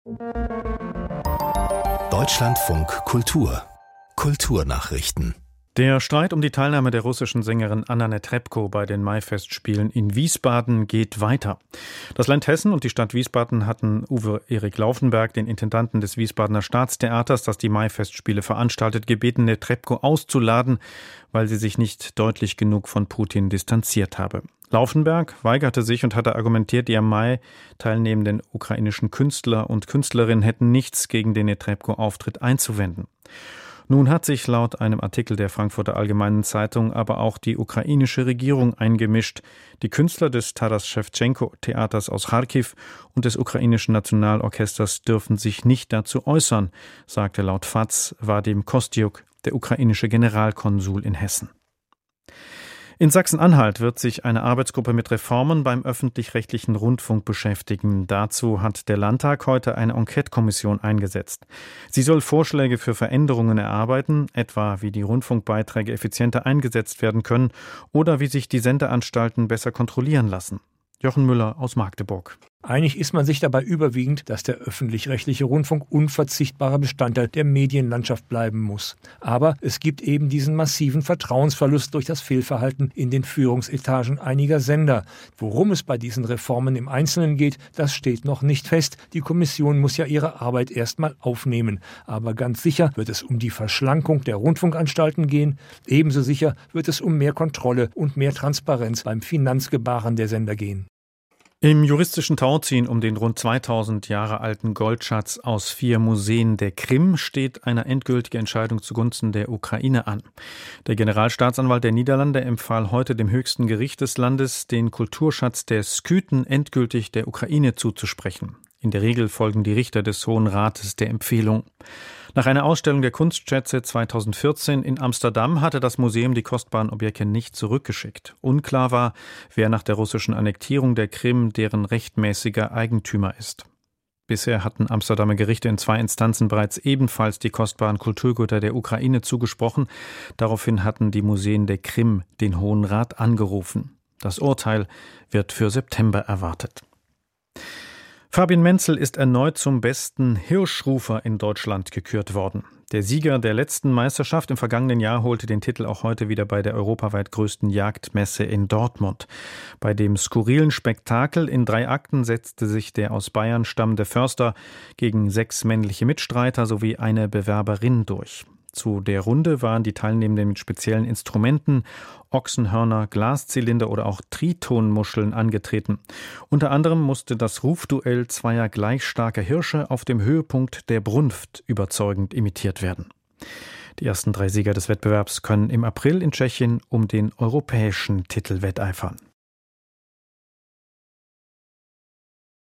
Deutschlandfunk Kultur Kulturnachrichten. Der Streit um die Teilnahme der russischen Sängerin Anna Netrebko bei den Maifestspielen in Wiesbaden geht weiter. Das Land Hessen und die Stadt Wiesbaden hatten Uwe Erik Laufenberg, den Intendanten des Wiesbadener Staatstheaters, das die Maifestspiele veranstaltet, gebeten, Netrebko auszuladen, weil sie sich nicht deutlich genug von Putin distanziert habe. Laufenberg weigerte sich und hatte argumentiert, die am Mai teilnehmenden ukrainischen Künstler und Künstlerinnen hätten nichts gegen den Netrebko-Auftritt einzuwenden. Nun hat sich laut einem Artikel der Frankfurter Allgemeinen Zeitung aber auch die ukrainische Regierung eingemischt. Die Künstler des Taras-Schewtschenko-Theaters aus Charkiw und des ukrainischen Nationalorchesters dürfen sich nicht dazu äußern, sagte laut FAZ Wadim Kostyuk, der ukrainische Generalkonsul in Hessen. In Sachsen-Anhalt wird sich eine Arbeitsgruppe mit Reformen beim öffentlich-rechtlichen Rundfunk beschäftigen. Dazu hat der Landtag heute eine Enquete-Kommission eingesetzt. Sie soll Vorschläge für Veränderungen erarbeiten, etwa wie die Rundfunkbeiträge effizienter eingesetzt werden können oder wie sich die Sendeanstalten besser kontrollieren lassen. Jochen Müller aus Magdeburg. Einig ist man sich dabei überwiegend, dass der öffentlich-rechtliche Rundfunk unverzichtbarer Bestandteil der Medienlandschaft bleiben muss. Aber es gibt eben diesen massiven Vertrauensverlust durch das Fehlverhalten in den Führungsetagen einiger Sender. Worum es bei diesen Reformen im Einzelnen geht, das steht noch nicht fest. Die Kommission muss ja ihre Arbeit erstmal aufnehmen. Aber ganz sicher wird es um die Verschlankung der Rundfunkanstalten gehen. Ebenso sicher wird es um mehr Kontrolle und mehr Transparenz beim Finanzgebaren der Sender gehen. Im juristischen Tauziehen um den rund 2000 Jahre alten Goldschatz aus 4 Museen der Krim steht eine endgültige Entscheidung zugunsten der Ukraine an. Der Generalstaatsanwalt der Niederlande empfahl heute dem höchsten Gericht des Landes, den Kulturschatz der Skythen endgültig der Ukraine zuzusprechen. In der Regel folgen die Richter des Hohen Rates der Empfehlung. Nach einer Ausstellung der Kunstschätze 2014 in Amsterdam hatte das Museum die kostbaren Objekte nicht zurückgeschickt. Unklar war, wer nach der russischen Annektierung der Krim deren rechtmäßiger Eigentümer ist. Bisher hatten Amsterdamer Gerichte in 2 Instanzen bereits ebenfalls die kostbaren Kulturgüter der Ukraine zugesprochen. Daraufhin hatten die Museen der Krim den Hohen Rat angerufen. Das Urteil wird für September erwartet. Fabian Menzel ist erneut zum besten Hirschrufer in Deutschland gekürt worden. Der Sieger der letzten Meisterschaft im vergangenen Jahr holte den Titel auch heute wieder bei der europaweit größten Jagdmesse in Dortmund. Bei dem skurrilen Spektakel in 3 Akten setzte sich der aus Bayern stammende Förster gegen 6 männliche Mitstreiter sowie eine Bewerberin durch. Zu der Runde waren die Teilnehmenden mit speziellen Instrumenten, Ochsenhörner, Glaszylinder oder auch Tritonmuscheln angetreten. Unter anderem musste das Rufduell zweier gleich starker Hirsche auf dem Höhepunkt der Brunft überzeugend imitiert werden. Die ersten 3 Sieger des Wettbewerbs können im April in Tschechien um den europäischen Titel wetteifern.